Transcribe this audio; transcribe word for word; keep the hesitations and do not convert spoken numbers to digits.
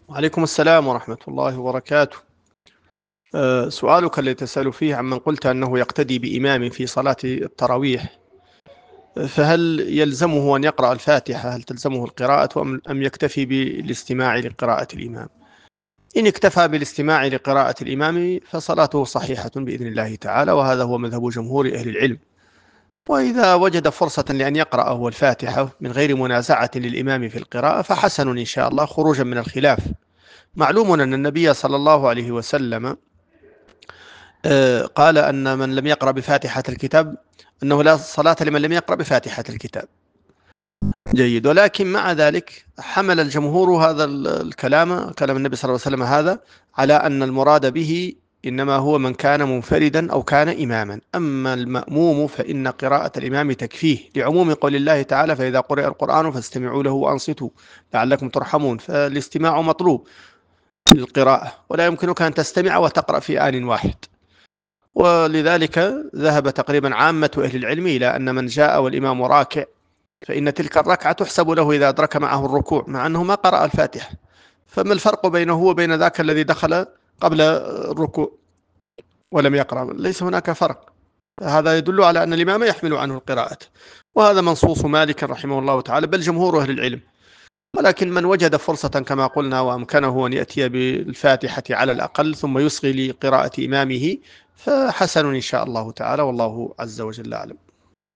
وعليكم السلام ورحمة الله وبركاته. أه، سؤالك الذي تسأل فيه عمن قلت أنه يقتدي بإمام في صلاة التراويح، فهل يلزمه أن يقرأ الفاتحة؟ هل تلزمه القراءة أم أم يكتفي بالاستماع لقراءة الإمام؟ إن اكتفى بالاستماع لقراءة الإمام فصلاته صحيحة بإذن الله تعالى، وهذا هو مذهب جمهور أهل العلم. وإذا وجد فرصة لأن يقرأ هو الفاتحة من غير منازعة للإمام في القراءة فحسن إن شاء الله، خروجا من الخلاف. معلوم أن النبي صلى الله عليه وسلم آه، قال أن من لم يقرأ بفاتحة الكتاب أنه لا صلاة لمن لم يقرأ بفاتحة الكتاب. جيد. ولكن مع ذلك حمل الجمهور هذا الكلام، كلام النبي صلى الله عليه وسلم هذا، على أن المراد به إنما هو من كان منفردا أو كان إماما. أما المأموم فإن قراءة الإمام تكفيه، لعموم قول الله تعالى: فإذا قرئ القرآن فاستمعوا له وأنصتوا لعلكم ترحمون. فالاستماع مطلوب للقراءة، ولا يمكنك أن تستمع وتقرأ في آن واحد. ولذلك ذهب تقريبا عامة أهل العلم إلى أن من جاء والإمام راكع فإن تلك الركعة تحسب له إذا أدرك معه الركوع، مع أنه ما قرأ الفاتحة. فما الفرق بينه وبين ذاك الذي دخل قبل الركوع ولم يقرأ؟ ليس هناك فرق. هذا يدل على أن الإمام يحمل عنه القراءة، وهذا منصوص مالك رحمه الله تعالى، بل جمهور أهل العلم. ولكن من وجد فرصة كما قلنا وأمكنه أن يأتي بالفاتحة على الأقل ثم يصغي لقراءة إمامه فحسن إن شاء الله تعالى، والله عز وجل أعلم.